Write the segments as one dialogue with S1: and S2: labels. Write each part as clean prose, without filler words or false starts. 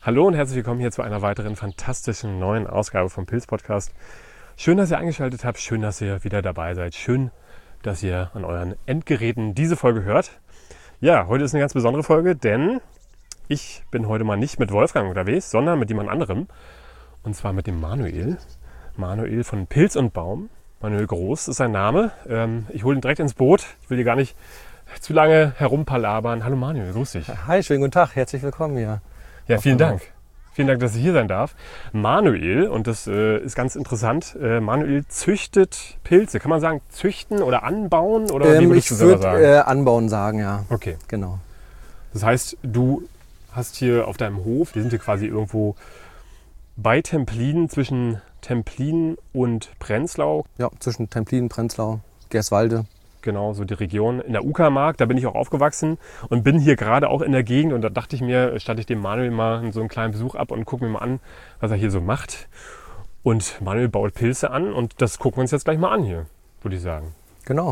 S1: Hallo und herzlich willkommen hier zu einer weiteren fantastischen neuen Ausgabe vom Pilz Podcast. Schön, dass ihr eingeschaltet habt, schön, dass ihr wieder dabei seid, schön, dass ihr an euren Endgeräten diese Folge hört. Ja, heute ist eine ganz besondere Folge, denn ich bin heute mal nicht mit Wolfgang unterwegs, sondern mit jemand anderem. Und zwar mit dem Manuel. Manuel von Pilz und Baum. Manuel Groß ist sein Name. Ich hole ihn direkt ins Boot. Ich will hier gar nicht zu lange herumpalabern. Hallo Manuel, grüß dich.
S2: Hi, schönen guten Tag, herzlich willkommen hier.
S1: Ja, vielen Dank. Vielen Dank, dass ich hier sein darf. Manuel, und das ist ganz interessant, Manuel züchtet Pilze. Kann man sagen, züchten oder anbauen? Oder wie würdest du selber sagen?
S2: Ich würde anbauen sagen, ja.
S1: Okay.
S2: Genau.
S1: Das heißt, du hast hier auf deinem Hof, wir sind hier quasi irgendwo bei Templin, zwischen Templin und Prenzlau.
S2: Ja, zwischen Templin, Prenzlau, Gerswalde.
S1: Genau, so die Region in der Uckermark, da bin ich auch aufgewachsen und bin hier gerade auch in der Gegend. Und da dachte ich mir, statte ich dem Manuel mal so einen kleinen Besuch ab und gucke mir mal an, was er hier so macht. Und Manuel baut Pilze an und das gucken wir uns jetzt gleich mal an hier, würde ich sagen.
S2: Genau.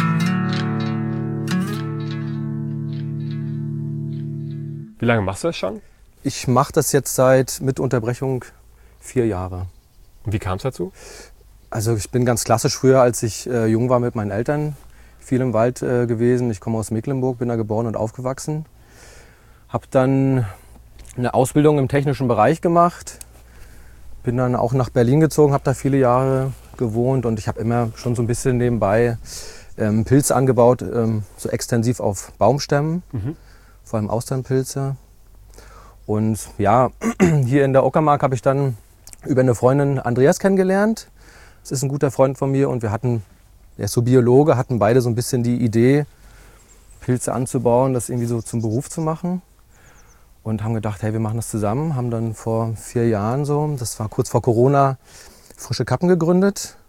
S1: Wie lange machst du das schon?
S2: Ich mache das jetzt seit mit Unterbrechung 4 Jahre.
S1: Und wie kam es dazu?
S2: Also ich bin ganz klassisch früher, als ich jung war, mit meinen Eltern viel im Wald gewesen. Ich komme aus Mecklenburg, bin da geboren und aufgewachsen. Habe dann eine Ausbildung im technischen Bereich gemacht. Bin dann auch nach Berlin gezogen, habe da viele Jahre gewohnt und ich habe immer schon so ein bisschen nebenbei Pilze angebaut, so extensiv auf Baumstämmen, vor allem Austernpilze. Und ja, hier in der Uckermark habe ich dann über eine Freundin Andreas kennengelernt. Das ist ein guter Freund von mir und wir hatten, er ist so Biologe, hatten beide so ein bisschen die Idee, Pilze anzubauen, das irgendwie so zum Beruf zu machen. Und haben gedacht, hey, wir machen das zusammen. Haben dann vor 4 Jahren so, das war kurz vor Corona, Frische Kappen gegründet.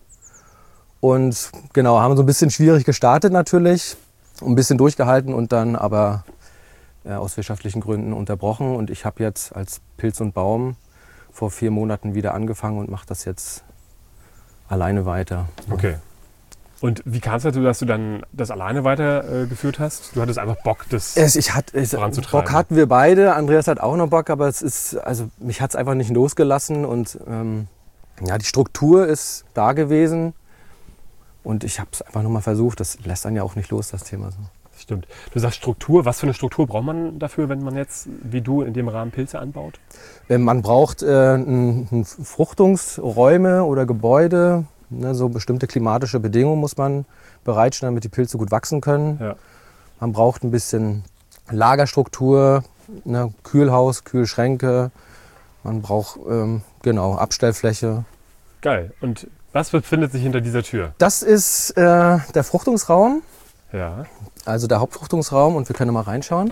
S2: Und genau, haben so ein bisschen schwierig gestartet natürlich, ein bisschen durchgehalten und dann aber aus wirtschaftlichen Gründen unterbrochen. Und ich habe jetzt als Pilz und Baum vor 4 Monaten wieder angefangen und mache das jetzt alleine weiter.
S1: Okay. Und wie kam es dazu, dass du dann das alleine weitergeführt hast? Du hattest einfach Bock, das voranzutreiben.
S2: Bock hatten wir beide. Andreas hat auch noch Bock, aber mich hat es einfach nicht losgelassen. Und die Struktur ist da gewesen. Und ich habe es einfach nochmal versucht. Das lässt dann ja auch nicht los, das Thema. So.
S1: Das stimmt. Du sagst Struktur. Was für eine Struktur braucht man dafür, wenn man jetzt, wie du, in dem Rahmen Pilze anbaut?
S2: Man braucht Fruchtungsräume oder Gebäude. Ne, so bestimmte klimatische Bedingungen muss man bereitstellen, damit die Pilze gut wachsen können. Ja. Man braucht ein bisschen Lagerstruktur, ne, Kühlhaus, Kühlschränke. Man braucht Abstellfläche.
S1: Geil. Und was befindet sich hinter dieser Tür?
S2: Das ist der Fruchtungsraum.
S1: Ja.
S2: Also der Hauptfruchtungsraum und wir können mal reinschauen.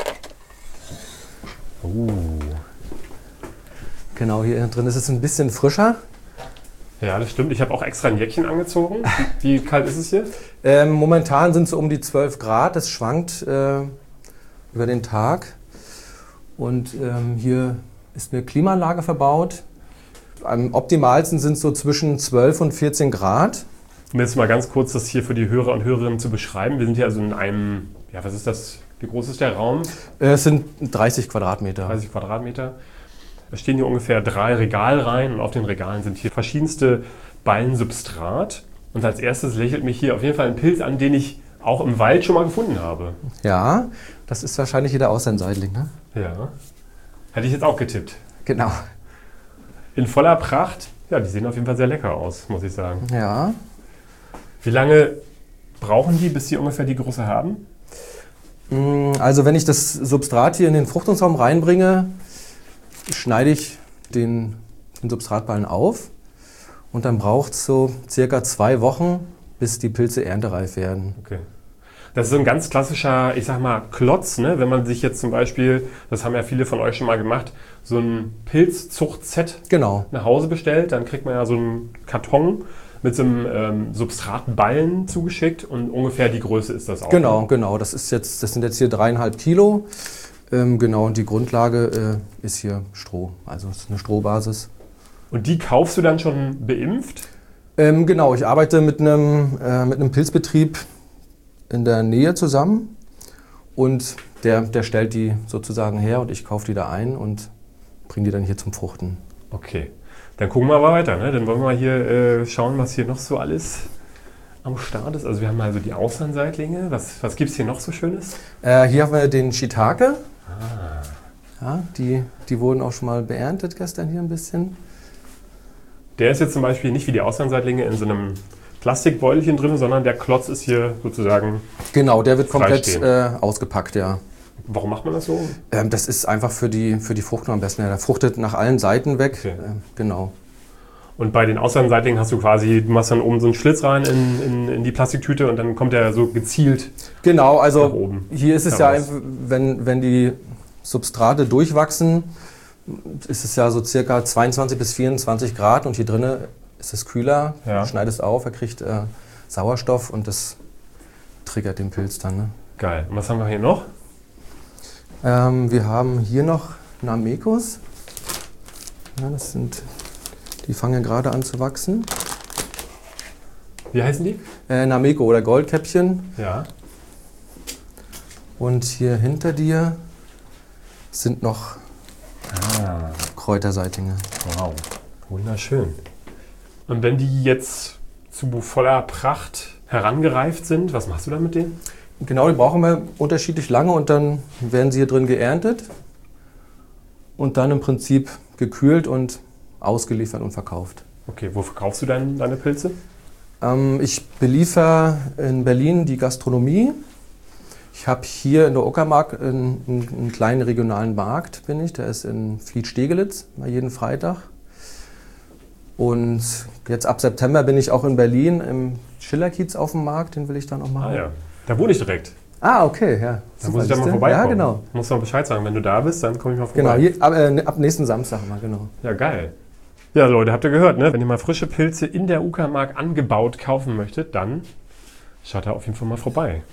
S2: Genau, hier drin ist es ein bisschen frischer.
S1: Ja, das stimmt. Ich habe auch extra ein Jäckchen angezogen. Wie kalt ist es hier?
S2: Momentan sind es um die 12 Grad. Das schwankt über den Tag. Und hier ist eine Klimaanlage verbaut. Am optimalsten sind es so zwischen 12 und 14 Grad.
S1: Um jetzt mal ganz kurz das hier für die Hörer und Hörerinnen zu beschreiben. Wir sind hier also in einem, ja, was ist das? Wie groß ist der Raum?
S2: Es sind 30 Quadratmeter.
S1: 30 Quadratmeter. Da stehen hier ungefähr 3 Regalreihen und auf den Regalen sind hier verschiedenste Ballen Substrat. Und als erstes lächelt mich hier auf jeden Fall ein Pilz an, den ich auch im Wald schon mal gefunden habe.
S2: Ja, das ist wahrscheinlich hier der Austernseitling, ne?
S1: Ja. Hätte ich jetzt auch getippt.
S2: Genau.
S1: In voller Pracht. Ja, die sehen auf jeden Fall sehr lecker aus, muss ich sagen.
S2: Ja.
S1: Wie lange brauchen die, bis sie ungefähr die Größe haben?
S2: Also wenn ich das Substrat hier in den Fruchtungsraum reinbringe, schneide ich den Substratballen auf und dann braucht es so circa 2 Wochen, bis die Pilze erntereif werden.
S1: Okay. Das ist so ein ganz klassischer, ich sag mal, Klotz, ne? Wenn man sich jetzt zum Beispiel, das haben ja viele von euch schon mal gemacht, so ein Pilzzuchtset nach Hause bestellt, dann kriegt man ja so einen Karton mit so einem Substratballen zugeschickt und ungefähr die Größe ist das auch.
S2: Genau. Das sind jetzt hier 3,5 Kilo. Und die Grundlage ist hier Stroh, also es ist eine Strohbasis.
S1: Und die kaufst du dann schon beimpft?
S2: Genau, ich arbeite mit einem Pilzbetrieb in der Nähe zusammen und der stellt die sozusagen her und ich kaufe die da ein und bringen die dann hier zum Fruchten.
S1: Okay, dann gucken wir aber weiter. Ne? Dann wollen wir mal hier schauen, was hier noch so alles am Start ist. Also wir haben also die Austernseitlinge. Was gibt es hier noch so Schönes?
S2: Hier haben wir den Shiitake. Ja, die wurden auch schon mal beerntet gestern hier ein bisschen.
S1: Der ist jetzt zum Beispiel nicht wie die Austernseitlinge in so einem Plastikbeutelchen drin, sondern der Klotz ist hier sozusagen.
S2: Genau, der wird komplett ausgepackt, ja.
S1: Warum macht man das so?
S2: Das ist einfach für die Fruchtung am besten. Ja, der fruchtet nach allen Seiten weg.
S1: Okay.
S2: Genau.
S1: Und bei den Austernenseitlingen hast du quasi, du machst dann oben so einen Schlitz rein in die Plastiktüte und dann kommt der so gezielt.
S2: Genau, also
S1: nach oben
S2: hier ist es
S1: heraus.
S2: ja, wenn die Substrate durchwachsen, ist es ja so circa 22 bis 24 Grad und hier drinnen ist es kühler.
S1: Ja.
S2: Du schneidest auf, er kriegt Sauerstoff und das triggert den Pilz dann. Ne?
S1: Geil. Und was haben wir hier noch?
S2: Wir haben hier noch Namekos. Ja, die fangen gerade an zu wachsen.
S1: Wie heißen die?
S2: Nameko oder Goldkäppchen.
S1: Ja.
S2: Und hier hinter dir sind noch Kräuterseitlinge.
S1: Wow. Wunderschön. Und wenn die jetzt zu voller Pracht herangereift sind, was machst du dann mit denen?
S2: Genau, die brauchen wir unterschiedlich lange und dann werden sie hier drin geerntet und dann im Prinzip gekühlt und ausgeliefert und verkauft.
S1: Okay, wo verkaufst du deine Pilze?
S2: Ich beliefer in Berlin die Gastronomie. Ich habe hier in der Uckermark einen kleinen regionalen Markt, der ist in Fliet-Stegelitz, mal jeden Freitag. Und jetzt ab September bin ich auch in Berlin im Schillerkiez auf dem Markt, den will ich dann auch machen.
S1: Ah ja, da wohne ich direkt.
S2: Ah, okay, ja.
S1: Da muss ich dann mal vorbeikommen.
S2: Ja, genau.
S1: Du musst mal Bescheid sagen, wenn du da bist, dann komme ich mal vorbei.
S2: Genau, hier, ab nächsten Samstag mal, genau.
S1: Ja, geil. Ja, Leute, habt ihr gehört, ne? Wenn ihr mal frische Pilze in der Uckermark angebaut kaufen möchtet, dann schaut da auf jeden Fall mal vorbei.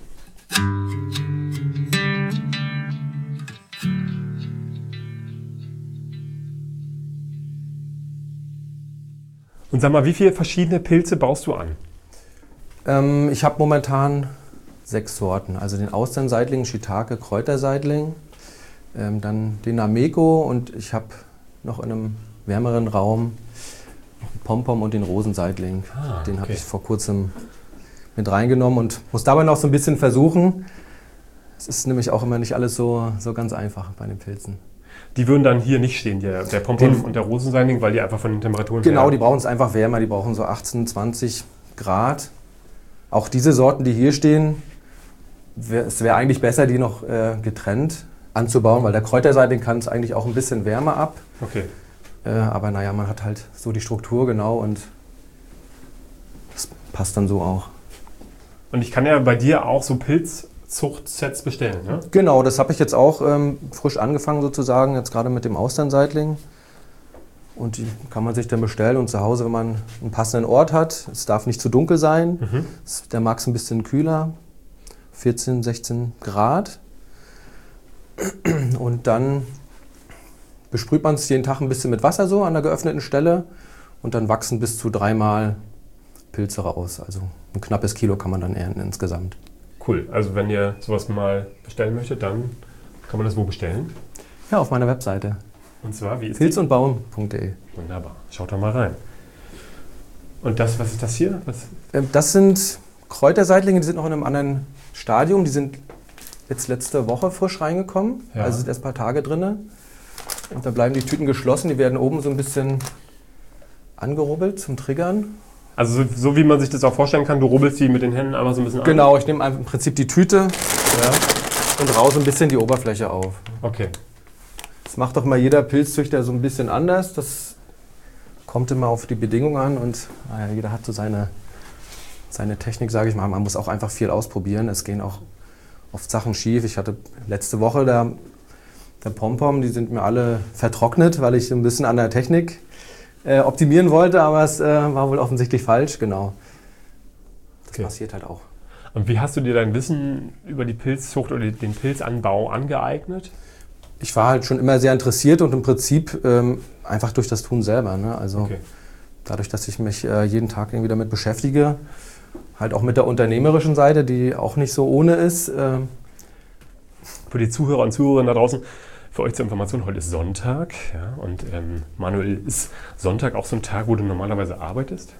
S1: Und sag mal, wie viele verschiedene Pilze baust du an?
S2: Ich habe momentan 6 Sorten. Also den Austernseitling, Shiitake, Kräuterseitling, dann den Nameko und ich habe noch in einem wärmeren Raum noch einen Pompom und den Rosenseitling. Den habe ich vor kurzem mit reingenommen und muss dabei noch so ein bisschen versuchen. Es ist nämlich auch immer nicht alles so ganz einfach bei den Pilzen.
S1: Die würden dann hier nicht stehen, der Pompom und der Rosenseitling, weil die einfach von den Temperaturen
S2: Genau, die brauchen es einfach wärmer, die brauchen so 18, 20 Grad. Auch diese Sorten, die hier stehen, es wäre eigentlich besser, die noch getrennt anzubauen, weil der Kräuterseitling kann es eigentlich auch ein bisschen wärmer ab.
S1: Okay.
S2: Aber naja, man hat halt so die Struktur genau und das passt dann so auch.
S1: Und ich kann ja bei dir auch so Pilzzuchtsets bestellen, ne?
S2: Genau, das habe ich jetzt auch frisch angefangen sozusagen, jetzt gerade mit dem Austernseitling. Und die kann man sich dann bestellen und zu Hause, wenn man einen passenden Ort hat, es darf nicht zu dunkel sein, der mag es ein bisschen kühler, 14, 16 Grad. Und dann besprüht man es jeden Tag ein bisschen mit Wasser so an der geöffneten Stelle und dann wachsen bis zu 3-mal Pilze raus. Also ein knappes Kilo kann man dann ernten insgesamt.
S1: Cool, also wenn ihr sowas mal bestellen möchtet, dann kann man das wo bestellen?
S2: Ja, auf meiner Webseite.
S1: Und zwar, wie ist
S2: pilzundbaum.de.
S1: Wunderbar, schaut da mal rein. Und was ist das hier?
S2: Das sind Kräuterseitlinge, die sind noch in einem anderen Stadium. Die sind jetzt letzte Woche frisch reingekommen, also sind erst ein paar Tage drin. Und da bleiben die Tüten geschlossen, die werden oben so ein bisschen angerubbelt zum Triggern.
S1: Also so wie man sich das auch vorstellen kann, du rubbelst die mit den Händen einfach so ein bisschen an?
S2: Genau, ich nehme im Prinzip die Tüte und raus ein bisschen die Oberfläche auf.
S1: Okay.
S2: Das macht doch mal jeder Pilzzüchter so ein bisschen anders. Das kommt immer auf die Bedingungen an und jeder hat so seine Technik, sage ich mal. Man muss auch einfach viel ausprobieren. Es gehen auch oft Sachen schief. Ich hatte letzte Woche der Pompom, die sind mir alle vertrocknet, weil ich ein bisschen an der Technik optimieren wollte, aber es war wohl offensichtlich falsch, genau. Das passiert halt auch.
S1: Und wie hast du dir dein Wissen über die Pilzzucht oder den Pilzanbau angeeignet?
S2: Ich war halt schon immer sehr interessiert und im Prinzip einfach durch das Tun selber. Ne? Also dadurch, dass ich mich jeden Tag irgendwie damit beschäftige, halt auch mit der unternehmerischen Seite, die auch nicht so ohne ist.
S1: Für die Zuhörer und Zuhörerinnen da draußen, Für euch zur Information, heute ist Sonntag. Ja, und Manuel, ist Sonntag auch so ein Tag, wo du normalerweise arbeitest?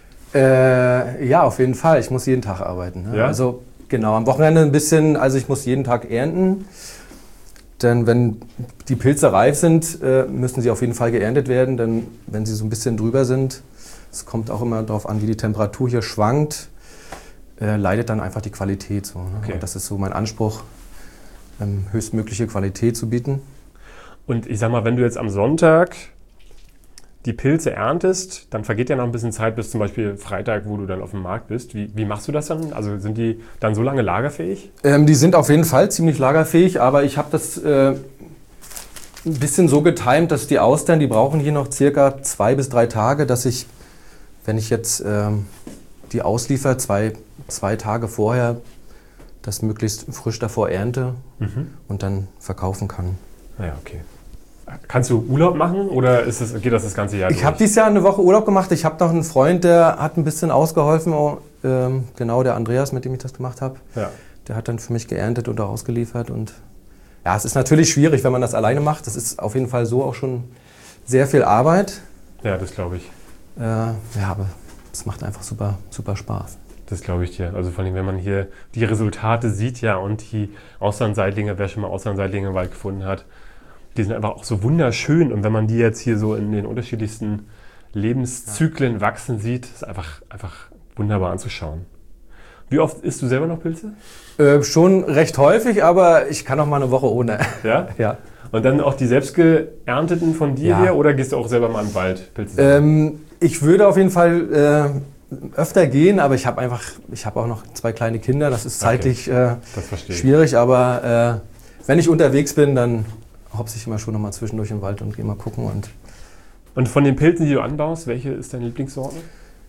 S2: Ja, auf jeden Fall. Ich muss jeden Tag arbeiten. Ne?
S1: Ja?
S2: Also genau, am Wochenende ein bisschen, also ich muss jeden Tag ernten. Denn wenn die Pilze reif sind, müssen sie auf jeden Fall geerntet werden. Denn wenn sie so ein bisschen drüber sind, es kommt auch immer darauf an, wie die Temperatur hier schwankt, leidet dann einfach die Qualität. So, ne?
S1: Okay.
S2: Und das ist so mein Anspruch, höchstmögliche Qualität zu bieten.
S1: Und ich sag mal, wenn du jetzt am Sonntag die Pilze erntest, dann vergeht ja noch ein bisschen Zeit bis zum Beispiel Freitag, wo du dann auf dem Markt bist. Wie machst du das dann? Also sind die dann so lange lagerfähig?
S2: Die sind auf jeden Fall ziemlich lagerfähig, aber ich habe das ein bisschen so getimt, dass die Austern, die brauchen hier noch circa 2 bis 3 Tage, dass ich, wenn ich jetzt die ausliefer, zwei Tage vorher, das möglichst frisch davor ernte und dann verkaufen kann.
S1: Naja, okay. Kannst du Urlaub machen oder geht das ganze Jahr durch?
S2: Ich habe dieses Jahr eine Woche Urlaub gemacht. Ich habe noch einen Freund, der hat ein bisschen ausgeholfen. Genau, der Andreas, mit dem ich das gemacht habe.
S1: Ja.
S2: Der hat dann für mich geerntet und auch ausgeliefert. Und ja, es ist natürlich schwierig, wenn man das alleine macht. Das ist auf jeden Fall so auch schon sehr viel Arbeit.
S1: Ja, das glaube ich.
S2: Ja, aber es macht einfach super, super Spaß.
S1: Das glaube ich dir. Also vor allem, wenn man hier die Resultate sieht, ja, und die Austernseitlinge, wer schon mal Austernseitlinge im Wald gefunden hat, die sind einfach auch so wunderschön. Und wenn man die jetzt hier so in den unterschiedlichsten Lebenszyklen wachsen sieht, ist einfach wunderbar anzuschauen. Wie oft isst du selber noch Pilze?
S2: Schon recht häufig, aber ich kann auch mal eine Woche ohne.
S1: Ja?
S2: Ja.
S1: Und dann auch die selbst geernteten von dir her oder gehst du auch selber mal im Wald Pilze sammeln?
S2: Ich würde auf jeden Fall öfter gehen, aber ich habe auch noch 2 kleine Kinder. Das ist zeitlich
S1: das verstehe ich.
S2: schwierig, aber wenn ich unterwegs bin, dann hopse ich immer schon noch mal zwischendurch im Wald und gehe mal gucken.
S1: Und von den Pilzen, die du anbaust, welche ist deine Lieblingssorte?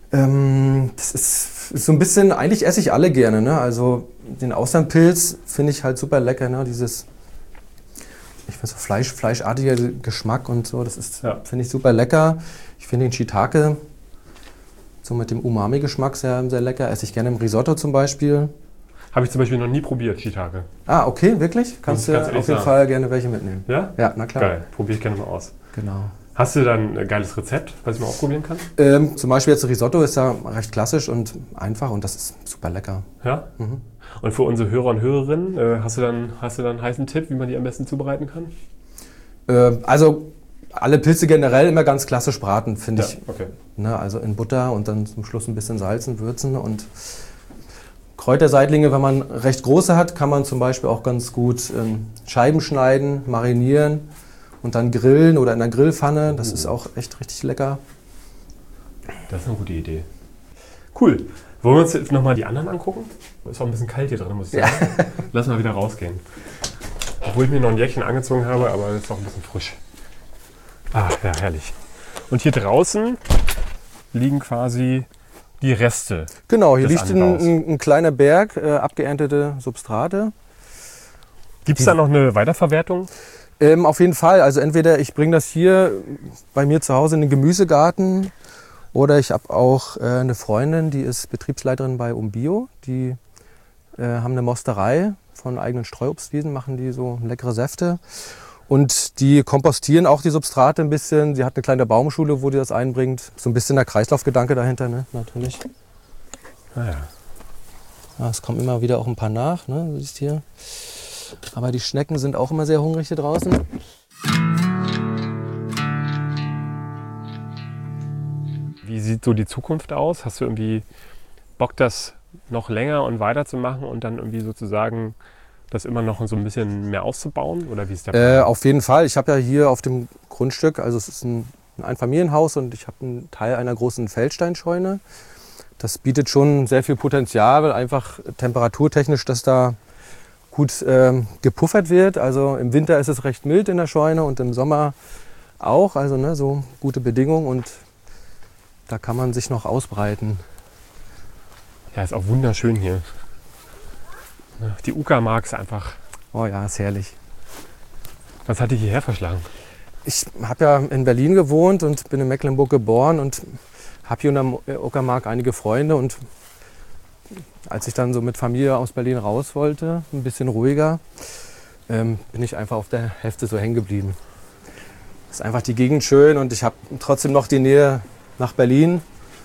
S2: Das ist so ein bisschen, eigentlich esse ich alle gerne. Ne? Also den Austernpilz finde ich halt super lecker. Ne? Dieses, ich weiß so, fleischartiger Geschmack und so, das ist, finde ich super lecker. Ich finde den Shiitake so mit dem Umami-Geschmack sehr, sehr lecker. Esse ich gerne im Risotto zum Beispiel.
S1: Habe ich zum Beispiel noch nie probiert, Shiitake.
S2: Ah, okay, wirklich? Kannst du auf jeden Fall gerne welche mitnehmen.
S1: Ja?
S2: Ja, na klar.
S1: Geil, probiere ich gerne mal aus.
S2: Genau.
S1: Hast du dann ein geiles Rezept, was ich mal ausprobieren kann?
S2: Zum Beispiel jetzt Risotto ist ja recht klassisch und einfach und das ist super lecker.
S1: Ja? Mhm. Und für unsere Hörer und Hörerinnen, hast du dann einen heißen Tipp, wie man die am besten zubereiten kann?
S2: Also alle Pilze generell immer ganz klassisch braten, finde ich.
S1: Okay.
S2: Ne, also in Butter und dann zum Schluss ein bisschen salzen, würzen und Kräuterseitlinge, wenn man recht große hat, kann man zum Beispiel auch ganz gut Scheiben schneiden, marinieren und dann grillen oder in der Grillpfanne. Das ist auch echt richtig lecker.
S1: Das ist eine gute Idee. Cool. Wollen wir uns jetzt nochmal die anderen angucken? Ist auch ein bisschen kalt hier drin, muss ich sagen. Ja. Lass mal wieder rausgehen. Obwohl ich mir noch ein Jäckchen angezogen habe, aber es ist auch ein bisschen frisch. Ah, ja, herrlich. Und hier draußen liegen quasi die Reste.
S2: Genau, hier liegt ein kleiner Berg, abgeerntete Substrate.
S1: Gibt es da noch eine Weiterverwertung?
S2: Auf jeden Fall. Also entweder ich bringe das hier bei mir zu Hause in den Gemüsegarten oder ich habe auch eine Freundin, die ist Betriebsleiterin bei Umbio. Die haben eine Mosterei von eigenen Streuobstwiesen, machen die so leckere Säfte. Und die kompostieren auch die Substrate ein bisschen. Sie hat eine kleine Baumschule, wo die das einbringt. So ein bisschen der Kreislaufgedanke dahinter, ne? Natürlich.
S1: Ah,
S2: ja, es kommen immer wieder auch ein paar nach, ne? Du siehst hier. Aber die Schnecken sind auch immer sehr hungrig hier draußen.
S1: Wie sieht so die Zukunft aus? Hast du irgendwie Bock, das noch länger und weiter zu machen und dann irgendwie sozusagen das immer noch so ein bisschen mehr auszubauen? Oder wie ist der Plan?
S2: Auf jeden Fall. Ich habe ja hier auf dem Grundstück, also es ist ein Einfamilienhaus und ich habe einen Teil einer großen Feldsteinscheune. Das bietet schon sehr viel Potenzial, weil einfach temperaturtechnisch das da gut gepuffert wird. Also im Winter ist es recht mild in der Scheune und im Sommer auch. Also ne, so gute Bedingungen und da kann man sich noch ausbreiten.
S1: Ja, ist auch wunderschön hier. Die Uckermark ist einfach...
S2: Oh ja, ist herrlich.
S1: Was hat dich hierher verschlagen?
S2: Ich habe ja in Berlin gewohnt und bin in Mecklenburg geboren und habe hier in der Uckermark einige Freunde. Und als ich dann so mit Familie aus Berlin raus wollte, ein bisschen ruhiger, bin ich einfach auf der Hälfte so hängen geblieben. Ist einfach die Gegend schön und ich habe trotzdem noch die Nähe nach Berlin.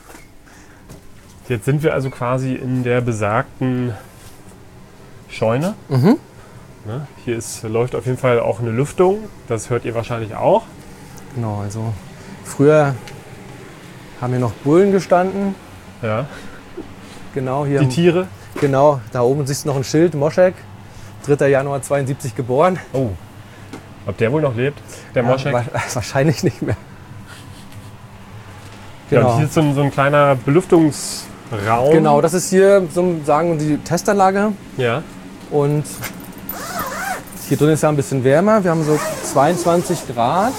S1: Jetzt sind wir also quasi in der besagten Scheune.
S2: Mhm.
S1: Ne? Hier läuft auf jeden Fall auch eine Lüftung. Das hört ihr wahrscheinlich auch.
S2: Genau, also früher haben hier noch Bullen gestanden.
S1: Ja.
S2: Genau hier.
S1: Die Tiere.
S2: Genau, da oben siehst du noch ein Schild, Moschek, 3. Januar 72 geboren.
S1: Oh. Ob der wohl noch lebt, der Moschek?
S2: Wahrscheinlich nicht mehr.
S1: Ja,
S2: Genau.
S1: und hier ist so ein kleiner Belüftungsraum.
S2: Genau, das ist hier, so sagen wir, die Testanlage.
S1: Ja.
S2: Und hier drin ist ja ein bisschen wärmer. Wir haben so 22 Grad.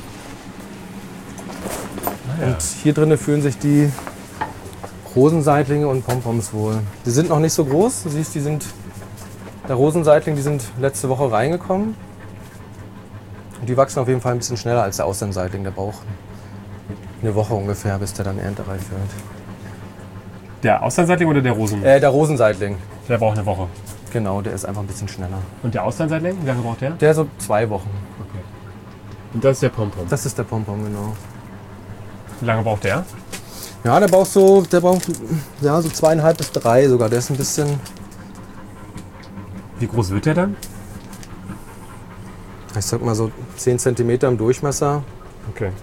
S1: Ja.
S2: Und hier drinnen fühlen sich die Rosenseitlinge und Pompoms wohl. Die sind noch nicht so groß. Du siehst, der Rosenseitling, die sind letzte Woche reingekommen. Und die wachsen auf jeden Fall ein bisschen schneller als der Austernseitling. Der braucht eine Woche ungefähr, bis der dann erntereif wird.
S1: Der Austernseitling oder der Rosen?
S2: Der Rosenseitling.
S1: Der braucht eine Woche.
S2: Genau, der ist einfach ein bisschen schneller.
S1: Und der Austernseitling, wie lange braucht der?
S2: Der so 2 Wochen.
S1: Okay. Und das ist der Pompom.
S2: Das ist der Pompom, genau.
S1: Wie lange braucht der?
S2: Ja, der braucht so 2,5 bis 3 sogar. Der ist ein bisschen,
S1: Wie groß wird der dann?
S2: ich sag mal so 10 cm im Durchmesser.
S1: Okay.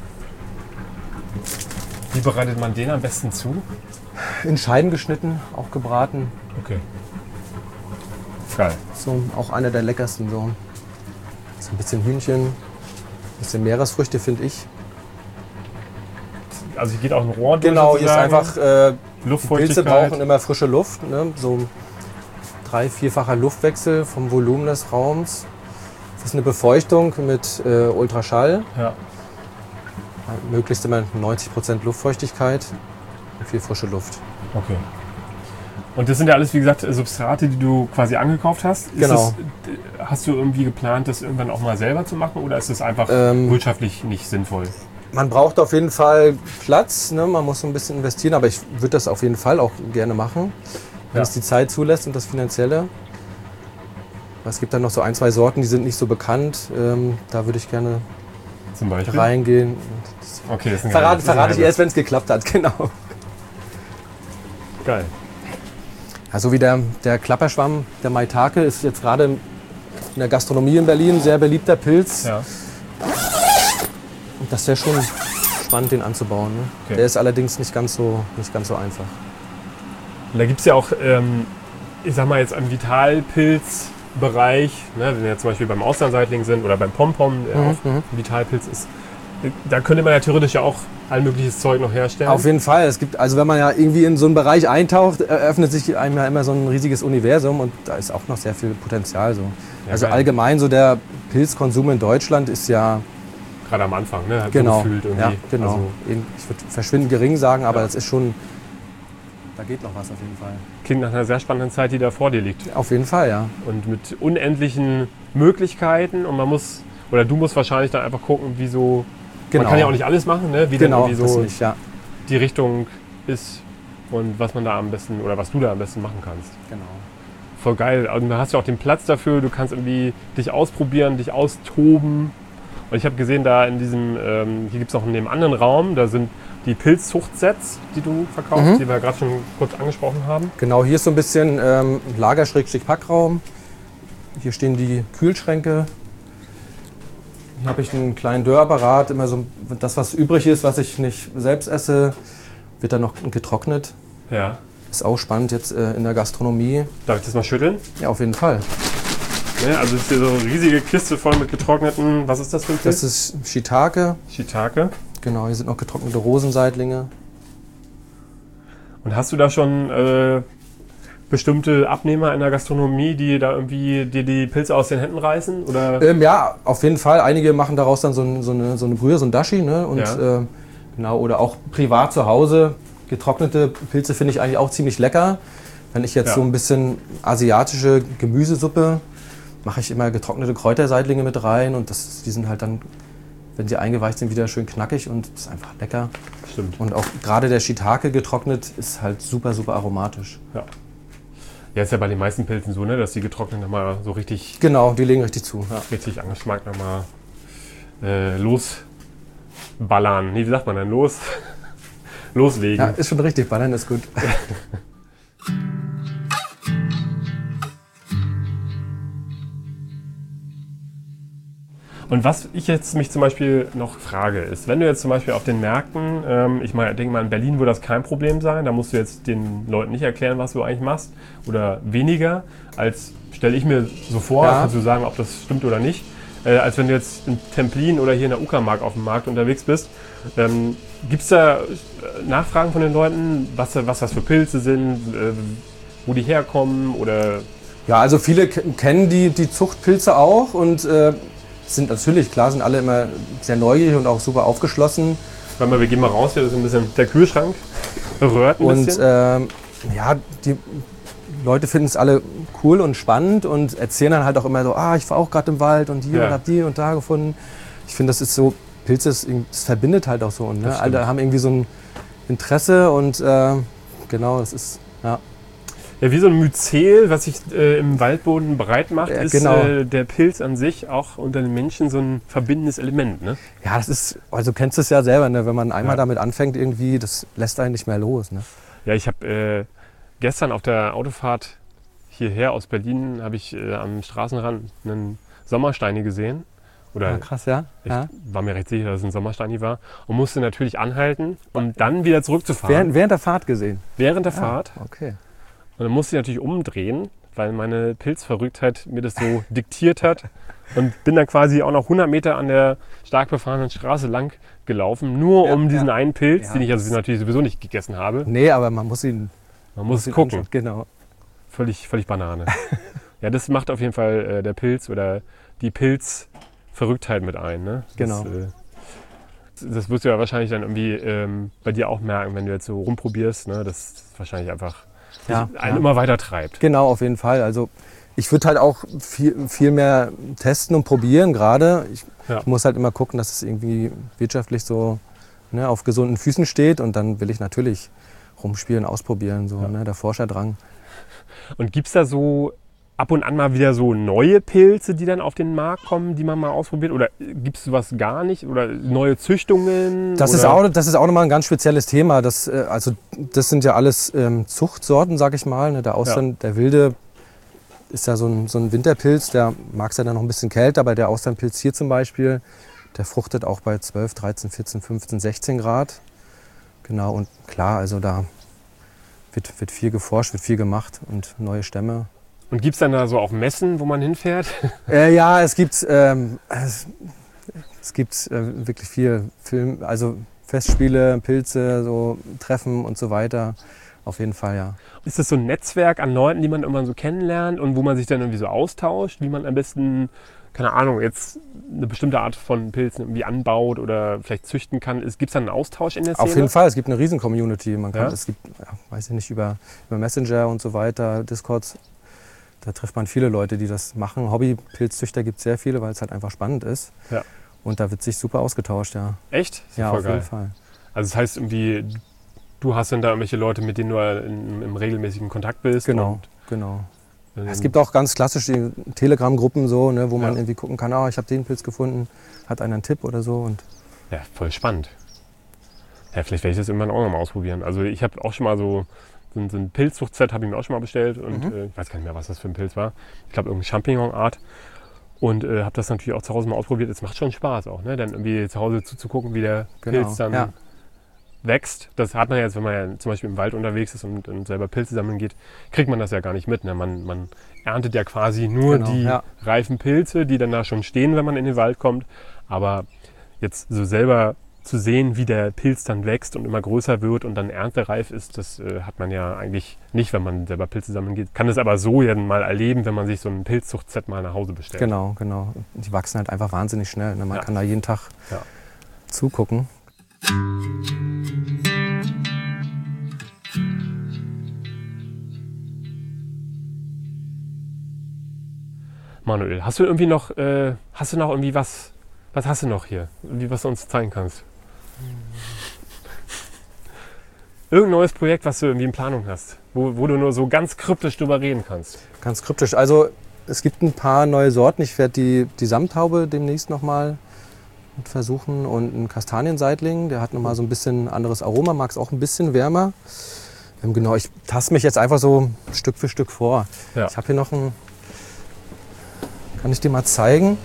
S1: Wie bereitet man den am besten zu?
S2: In Scheiben geschnitten, auch gebraten.
S1: Okay. Geil.
S2: So auch einer der leckersten. So ein bisschen Hühnchen, ein bisschen Meeresfrüchte, finde ich.
S1: Also hier geht auch ein Rohr durch.
S2: Genau, hier ist einfach, Pilze
S1: Luftfeuchtigkeit.
S2: brauchen immer frische Luft. Ne? So 3-4-facher Luftwechsel vom Volumen des Raums. Das ist eine Befeuchtung mit Ultraschall.
S1: Ja.
S2: Möglichst immer 90% Luftfeuchtigkeit und viel frische Luft.
S1: Okay. Und das sind ja alles, wie gesagt, Substrate, die du quasi angekauft hast.
S2: Genau.
S1: Hast du irgendwie geplant, das irgendwann auch mal selber zu machen oder ist das einfach wirtschaftlich nicht sinnvoll?
S2: Man braucht auf jeden Fall Platz, ne? Man muss so ein bisschen investieren, aber ich würde das auf jeden Fall auch gerne machen, wenn es die Zeit zulässt und das Finanzielle. Es gibt dann noch so 1, 2 Sorten, die sind nicht so bekannt. Da würde ich gerne
S1: Zum Beispiel?
S2: reingehen.
S1: Okay, das ist ein
S2: Verrate ich erst, wenn es geklappt hat, genau.
S1: Geil.
S2: Also wie der Klapperschwamm, der Maitake, ist jetzt gerade in der Gastronomie in Berlin ein sehr beliebter Pilz.
S1: Ja.
S2: Und das wäre schon spannend, den anzubauen. Ne?
S1: Okay.
S2: Der ist allerdings nicht ganz so einfach.
S1: Und da gibt es ja auch, ich sag mal jetzt am Vitalpilzbereich, ne, wenn wir jetzt zum Beispiel beim Austernseitling sind oder beim Pompom, der auch ein Vitalpilz ist, da könnte man ja theoretisch ja auch all mögliches Zeug noch herstellen.
S2: Auf jeden Fall. Es gibt, also wenn man ja irgendwie in so einen Bereich eintaucht, eröffnet sich einem ja immer so ein riesiges Universum und da ist auch noch sehr viel Potenzial. So.
S1: Ja,
S2: also
S1: geil.
S2: allgemein so der Pilzkonsum in Deutschland ist ja
S1: Gerade am Anfang, ne?
S2: genau,
S1: So gefühlt irgendwie.
S2: ja, genau.
S1: Also,
S2: Ich würde verschwindend gering sagen, aber
S1: Ja.
S2: das ist schon, da geht noch was auf jeden Fall.
S1: klingt nach einer sehr spannenden Zeit, die da vor dir liegt.
S2: Auf jeden Fall, ja.
S1: Und mit unendlichen Möglichkeiten und du musst wahrscheinlich dann einfach gucken, wie so.
S2: Genau.
S1: Man kann ja auch nicht alles machen, ne? Wie
S2: Genau,
S1: dann irgendwie
S2: das
S1: so
S2: nicht, ja.
S1: die Richtung ist und was man da am besten oder was du da am besten machen kannst.
S2: Genau.
S1: Voll geil. Und da hast du auch den Platz dafür, du kannst irgendwie dich ausprobieren, dich austoben. Und ich habe gesehen, da in diesem, hier gibt es noch in dem anderen Raum, da sind die Pilzzuchtsets, die du verkaufst, die wir gerade schon kurz angesprochen haben.
S2: Genau, hier ist so ein bisschen Lager-Packraum. Hier stehen die Kühlschränke. Hier habe ich einen kleinen Dörrapparat. Immer so das, was übrig ist, was ich nicht selbst esse, wird dann noch getrocknet.
S1: Ja.
S2: Ist auch spannend jetzt in der Gastronomie.
S1: Darf ich das mal schütteln?
S2: Ja, auf jeden Fall.
S1: Ja, also ist hier so eine riesige Kiste voll mit getrockneten, was ist das für ein Pilz?
S2: Das ist Shiitake.
S1: Shiitake.
S2: Genau, hier sind noch getrocknete Rosenseitlinge.
S1: Und hast du da schon bestimmte Abnehmer in der Gastronomie, die da irgendwie dir die Pilze aus den Händen reißen? Oder?
S2: Ja, auf jeden Fall. Einige machen daraus dann so eine Brühe, so ein Dashi. Ne? Und,
S1: Ja.
S2: genau, oder auch privat zu Hause. Getrocknete Pilze finde ich eigentlich auch ziemlich lecker. Wenn ich jetzt so ein bisschen asiatische Gemüsesuppe, mache ich immer getrocknete Kräuterseitlinge mit rein. Und die sind halt dann, wenn sie eingeweicht sind, wieder schön knackig und ist einfach lecker.
S1: Stimmt.
S2: Und auch gerade der Shiitake getrocknet ist halt super, super aromatisch.
S1: Ja. Ja, ist ja bei den meisten Pilzen so, ne, dass die getrocknet nochmal so richtig,
S2: Genau, die legen richtig zu. Ja.
S1: richtig angeschmackt nochmal losballern. Nee, wie sagt man denn? Loslegen.
S2: Ja, ist schon richtig, ballern ist gut.
S1: Und was ich jetzt mich zum Beispiel noch frage, ist, wenn du jetzt zum Beispiel auf den Märkten, ich denke mal in Berlin würde das kein Problem sein, da musst du jetzt den Leuten nicht erklären, was du eigentlich machst oder weniger, als stelle ich mir so vor, kannst du sagen, ob das stimmt oder nicht, als wenn du jetzt in Templin oder hier in der Uckermark auf dem Markt unterwegs bist. Gibt es da Nachfragen von den Leuten, was das für Pilze sind, wo die herkommen oder...
S2: Ja, also viele kennen die Zuchtpilze auch und sind natürlich, klar, sind alle immer sehr neugierig und auch super aufgeschlossen.
S1: Warte mal, wir gehen mal raus, hier ist ein bisschen der Kühlschrank, röhrt ein
S2: Und
S1: bisschen.
S2: ja, die Leute finden es alle cool und spannend und erzählen dann halt auch immer so, ich war auch gerade im Wald und hier und hab die und da gefunden. Ich finde, das ist so, Pilze, das verbindet halt auch so. Und, ne? Alle haben irgendwie so ein Interesse und genau, das ist, ja.
S1: Ja, wie so ein Myzel, was sich im Waldboden breit macht, ist
S2: genau.
S1: Der Pilz an sich auch unter den Menschen so ein verbindendes Element, ne?
S2: Ja, das ist, also du kennst es ja selber, ne? Wenn man einmal damit anfängt irgendwie, das lässt einen nicht mehr los. Ne?
S1: Ja, ich habe gestern auf der Autofahrt hierher aus Berlin, habe ich am Straßenrand einen Sommersteini gesehen. Oder
S2: krass, ja.
S1: Ich war mir recht sicher, dass es ein Sommersteini war und musste natürlich anhalten, um dann wieder zurückzufahren.
S2: Während der Fahrt gesehen?
S1: Während der Fahrt.
S2: Okay.
S1: Und dann musste ich natürlich umdrehen, weil meine Pilzverrücktheit mir das so diktiert hat. Und bin dann quasi auch noch 100 Meter an der stark befahrenen Straße lang gelaufen, nur um diesen einen Pilz, den ich also natürlich sowieso nicht gegessen habe.
S2: Nee, aber man muss gucken.
S1: Anschauen.
S2: Genau.
S1: Völlig Banane. Ja, das macht auf jeden Fall der Pilz oder die Pilzverrücktheit mit ein. Ne?
S2: Genau.
S1: Das wirst du ja wahrscheinlich dann irgendwie bei dir auch merken, wenn du jetzt so rumprobierst, ne? Das wahrscheinlich einfach einen immer weiter treibt.
S2: Genau, auf jeden Fall. Also ich würde halt auch viel mehr testen und probieren gerade. Ich muss halt immer gucken, dass es irgendwie wirtschaftlich so auf gesunden Füßen steht und dann will ich natürlich rumspielen, ausprobieren, so der Forscherdrang.
S1: Und gibt es da so ab und an mal wieder so neue Pilze, die dann auf den Markt kommen, die man mal ausprobiert? Oder gibt es sowas gar nicht? Oder neue Züchtungen?
S2: Das ist auch nochmal ein ganz spezielles Thema. Das sind ja alles Zuchtsorten, sag ich mal. Der Austern, der Wilde, ist ja so ein Winterpilz. Der mag es ja dann noch ein bisschen kälter, aber der Austernpilz hier zum Beispiel, der fruchtet auch bei 12, 13, 14, 15, 16 Grad. Genau, und klar, also da wird viel geforscht, wird viel gemacht und neue Stämme.
S1: Und gibt es dann da so auch Messen, wo man hinfährt?
S2: Ja, es gibt wirklich viel Film, also Festspiele, Pilze, so Treffen und so weiter. Auf jeden Fall, ja.
S1: Ist das so ein Netzwerk an Leuten, die man irgendwann so kennenlernt und wo man sich dann irgendwie so austauscht, wie man am besten, keine Ahnung, jetzt eine bestimmte Art von Pilzen irgendwie anbaut oder vielleicht züchten kann? Gibt es da einen Austausch in der Szene?
S2: Auf jeden Fall, es gibt eine riesen Community. Es gibt, weiß ich nicht, über Messenger und so weiter, Discords. Da trifft man viele Leute, die das machen. Hobbypilzzüchter gibt es sehr viele, weil es halt einfach spannend ist.
S1: Ja.
S2: Und da wird sich super ausgetauscht, ja.
S1: Echt?
S2: Ja,
S1: voll
S2: auf
S1: geil.
S2: jeden Fall.
S1: Also das heißt irgendwie, du hast dann da irgendwelche Leute, mit denen du im regelmäßigen Kontakt bist?
S2: Genau. Es gibt auch ganz klassisch die Telegram-Gruppen, so, ne, wo man irgendwie gucken kann, ich habe den Pilz gefunden, hat einer einen Tipp oder so. Und
S1: ja, voll spannend. Ja, vielleicht werde ich das irgendwann auch noch mal ausprobieren. Also ich habe auch schon mal so ein Pilzzuchtset habe ich mir auch schon mal bestellt und ich weiß gar nicht mehr, was das für ein Pilz war. Ich glaube, irgendeine Champignon-Art. Und habe das natürlich auch zu Hause mal ausprobiert. Es macht schon Spaß auch, ne? Dann irgendwie zu Hause zuzugucken, wie der Pilz dann wächst. Das hat man ja jetzt, wenn man ja zum Beispiel im Wald unterwegs ist und selber Pilze sammeln geht, kriegt man das ja gar nicht mit. Ne? Man erntet ja quasi nur die reifen Pilze, die dann da schon stehen, wenn man in den Wald kommt. Aber jetzt so selber zu sehen, wie der Pilz dann wächst und immer größer wird und dann erntereif ist, das hat man ja eigentlich nicht, wenn man selber Pilze sammeln geht. Kann es aber so ja mal erleben, wenn man sich so ein Pilzzuchtset mal nach Hause bestellt.
S2: Genau. Die wachsen halt einfach wahnsinnig schnell. Ne? Man kann da jeden Tag zugucken.
S1: Manuel, hast du irgendwie noch, irgendwie was hast du noch hier, was du uns zeigen kannst? Irgendein neues Projekt, was du irgendwie in Planung hast, wo du nur so ganz kryptisch drüber reden kannst.
S2: Ganz kryptisch. Also es gibt ein paar neue Sorten. Ich werde die Samttaube demnächst nochmal mit versuchen und einen Kastanienseitling. Der hat nochmal so ein bisschen anderes Aroma, mag es auch ein bisschen wärmer. Genau, ich taste mich jetzt einfach so Stück für Stück vor.
S1: Ja.
S2: Ich habe hier noch einen, kann ich dir mal zeigen.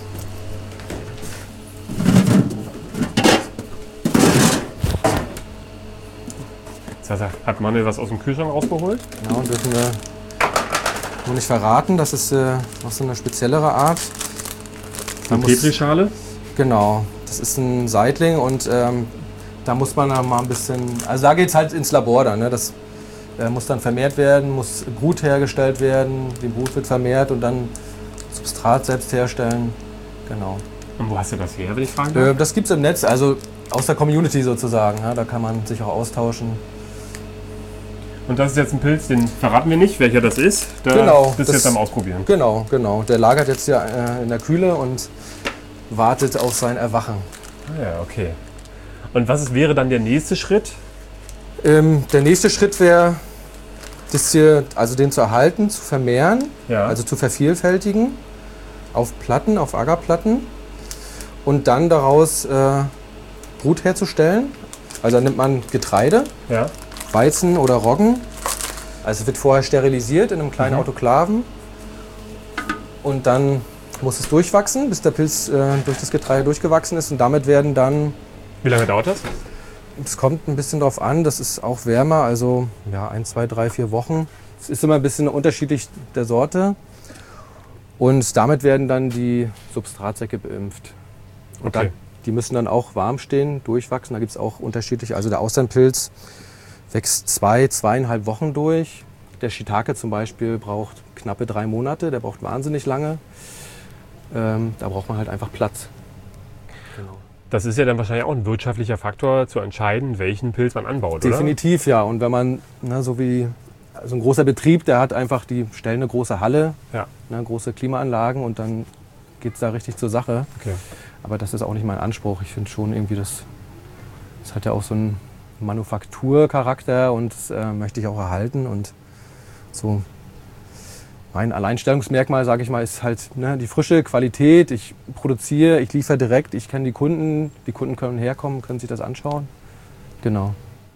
S1: Das heißt, hat Manuel was aus dem Kühlschrank rausgeholt?
S2: Genau, dürfen wir noch nicht verraten. Das ist noch so eine speziellere Art.
S1: Eine Petrischale?
S2: Genau, das ist ein Seitling und da muss man dann mal ein bisschen, also da geht es halt ins Labor dann. Ne? Das muss dann vermehrt werden, muss Brut hergestellt werden, die Brut wird vermehrt und dann Substrat selbst herstellen. Genau.
S1: Und wo hast du das her, wenn ich fragen darf?
S2: Das gibt es im Netz, also aus der Community sozusagen. Ja? Da kann man sich auch austauschen.
S1: Und das ist jetzt ein Pilz, den verraten wir nicht, welcher das ist. Da
S2: Genau,
S1: bist du jetzt am Ausprobieren.
S2: Genau. Der lagert jetzt ja in der Kühle und wartet auf sein Erwachen.
S1: Ah ja, okay. Und wäre dann der nächste Schritt?
S2: Der nächste Schritt wäre, das hier, also den zu erhalten, zu vermehren,
S1: Ja.
S2: also zu vervielfältigen auf Platten, auf Agarplatten und dann daraus Brut herzustellen. Also dann nimmt man Getreide,
S1: Ja.
S2: Weizen oder Roggen. Also es wird vorher sterilisiert in einem kleinen Autoklaven und dann muss es durchwachsen, bis der Pilz durch das Getreide durchgewachsen ist und damit werden dann,
S1: Wie lange dauert das?
S2: es kommt ein bisschen drauf an, das ist auch wärmer, also ja 1, 2, 3, 4 Wochen. Es ist immer ein bisschen unterschiedlich der Sorte und damit werden dann die Substratsäcke beimpft. Und
S1: Okay.
S2: die müssen dann auch warm stehen, durchwachsen, da gibt es auch unterschiedliche, also der Austernpilz wächst 2, 2,5 Wochen durch. Der Shiitake zum Beispiel braucht knappe 3 Monate, der braucht wahnsinnig lange. Da braucht man halt einfach Platz. Genau.
S1: Das ist ja dann wahrscheinlich auch ein wirtschaftlicher Faktor, zu entscheiden, welchen Pilz man anbaut,
S2: Definitiv, ja. Und wenn man, so wie also ein großer Betrieb, der hat einfach, die stellen eine große Halle,
S1: Ja.
S2: Große Klimaanlagen und dann geht es da richtig zur Sache.
S1: Okay.
S2: Aber das ist auch nicht mein Anspruch. Ich finde schon irgendwie, das hat ja auch so einen Manufakturcharakter und das möchte ich auch erhalten. Und so mein Alleinstellungsmerkmal, sage ich mal, ist halt die frische Qualität. Ich produziere, ich liefere direkt, ich kenne die Kunden können herkommen, können sich das anschauen. Genau.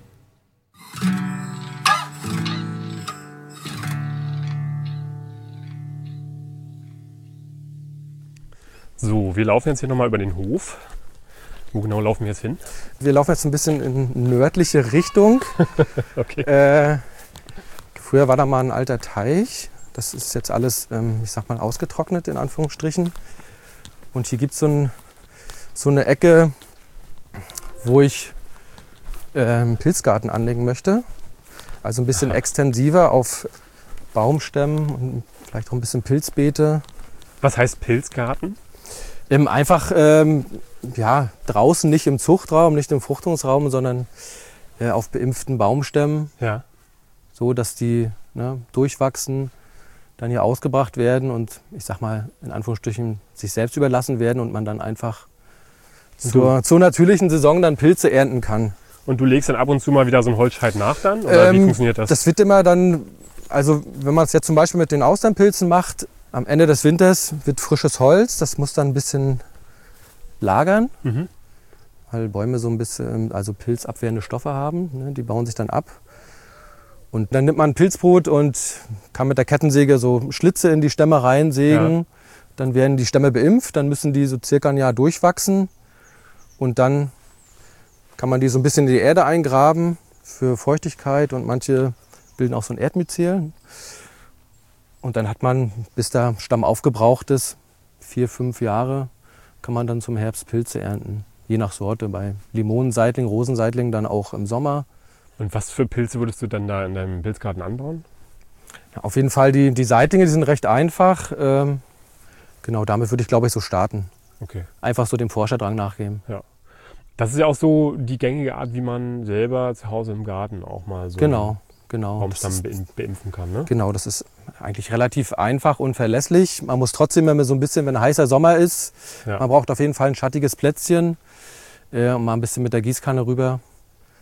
S1: So, wir laufen jetzt hier nochmal über den Hof. Wo genau laufen wir jetzt hin?
S2: Wir laufen jetzt ein bisschen in nördliche Richtung.
S1: Okay.
S2: Früher war da mal ein alter Teich. Das ist jetzt alles, ich sag mal, ausgetrocknet in Anführungsstrichen. Und hier gibt es so eine Ecke, wo ich einen Pilzgarten anlegen möchte. Also ein bisschen extensiver auf Baumstämmen und vielleicht auch ein bisschen Pilzbeete.
S1: Was heißt Pilzgarten?
S2: Einfach draußen, nicht im Zuchtraum, nicht im Fruchtungsraum, sondern auf beimpften Baumstämmen,
S1: Ja.
S2: so dass die durchwachsen, dann hier ausgebracht werden und ich sag mal in Anführungsstrichen sich selbst überlassen werden und man dann einfach zur natürlichen Saison dann Pilze ernten kann.
S1: Und du legst dann ab und zu mal wieder so einen Holzscheit nach dann? Oder wie funktioniert das?
S2: Das wird immer dann, also wenn man es jetzt zum Beispiel mit den Austernpilzen macht, am Ende des Winters wird frisches Holz, das muss dann ein bisschen lagern, weil Bäume so ein bisschen, also pilzabwehrende Stoffe haben, die bauen sich dann ab. Und dann nimmt man ein Pilzbrot und kann mit der Kettensäge so Schlitze in die Stämme reinsägen.
S1: Ja.
S2: Dann werden die Stämme beimpft, dann müssen die so circa ein Jahr durchwachsen. Und dann kann man die so ein bisschen in die Erde eingraben für Feuchtigkeit und manche bilden auch so ein Erdmyzel. Und dann hat man, bis der Stamm aufgebraucht ist, 4, 5 Jahre, kann man dann zum Herbst Pilze ernten. Je nach Sorte, bei Limonenseitling, Rosenseitling dann auch im Sommer.
S1: Und was für Pilze würdest du dann da in deinem Pilzgarten anbauen?
S2: Ja, auf jeden Fall die Seitlinge, die sind recht einfach. Genau, damit würde ich, glaube ich, so starten.
S1: Okay.
S2: Einfach so dem Forscherdrang nachgeben.
S1: Ja. Das ist ja auch so die gängige Art, wie man selber zu Hause im Garten auch mal so
S2: Genau.
S1: einen Baumstamm beimpfen kann. Ne?
S2: Genau, das ist eigentlich relativ einfach und verlässlich. Man muss trotzdem, wenn ein heißer Sommer ist,
S1: Ja.
S2: man braucht auf jeden Fall ein schattiges Plätzchen, mal ein bisschen mit der Gießkanne rüber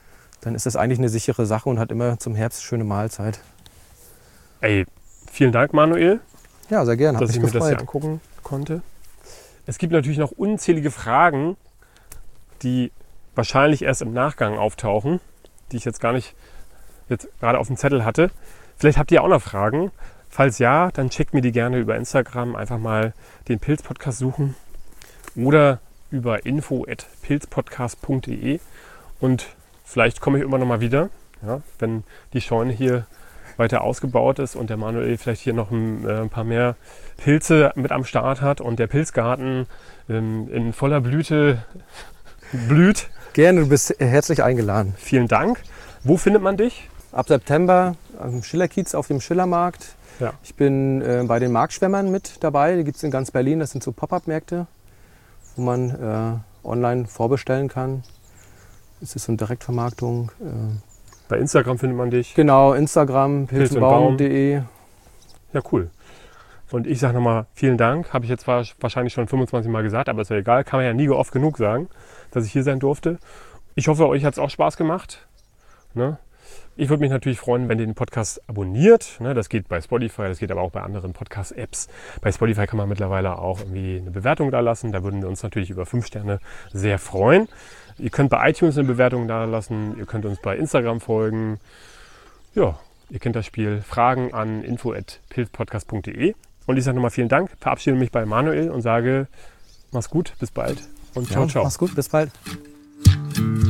S2: dann ist das eigentlich eine sichere Sache und hat immer zum Herbst schöne Mahlzeit.
S1: Ey, vielen Dank, Manuel,
S2: Ja, sehr gerne.
S1: dass ich mir das hier angucken konnte. Es gibt natürlich noch unzählige Fragen, die wahrscheinlich erst im Nachgang auftauchen, die ich jetzt gar nicht jetzt gerade auf dem Zettel hatte. Vielleicht habt ihr auch noch Fragen. Falls ja, dann checkt mir die gerne über Instagram. Einfach mal den Pilz-Podcast suchen oder über info@pilzpodcast.de und vielleicht komme ich immer noch mal wieder, ja, wenn die Scheune hier weiter ausgebaut ist und der Manuel vielleicht hier noch ein paar mehr Pilze mit am Start hat und der Pilzgarten in voller Blüte blüht.
S2: Gerne, du bist herzlich eingeladen.
S1: Vielen Dank. Wo findet man dich?
S2: Ab September am Schillerkiez auf dem Schillermarkt.
S1: Ja.
S2: Ich bin bei den Marktschwemmern mit dabei. Die gibt es in ganz Berlin. Das sind so Pop-up-Märkte, wo man online vorbestellen kann. Es ist so eine Direktvermarktung.
S1: Bei Instagram findet man dich.
S2: Genau, Instagram, pilzenbaum.de.
S1: Ja, cool. Und ich sage nochmal vielen Dank. Habe ich jetzt wahrscheinlich schon 25 Mal gesagt, aber ist ja egal. Kann man ja nie oft genug sagen, dass ich hier sein durfte. Ich hoffe, euch hat es auch Spaß gemacht. Ne? Ich würde mich natürlich freuen, wenn ihr den Podcast abonniert. Ne? Das geht bei Spotify, das geht aber auch bei anderen Podcast-Apps. Bei Spotify kann man mittlerweile auch irgendwie eine Bewertung da lassen. Da würden wir uns natürlich über 5 Sterne sehr freuen. Ihr könnt bei iTunes eine Bewertung da lassen. Ihr könnt uns bei Instagram folgen. Ja, ihr kennt das Spiel. Fragen an info@pilzpodcast.de. Und ich sage nochmal vielen Dank, verabschiede mich bei Manuel und sage, mach's gut, bis bald und ciao, ciao.
S2: Mach's gut, bis bald.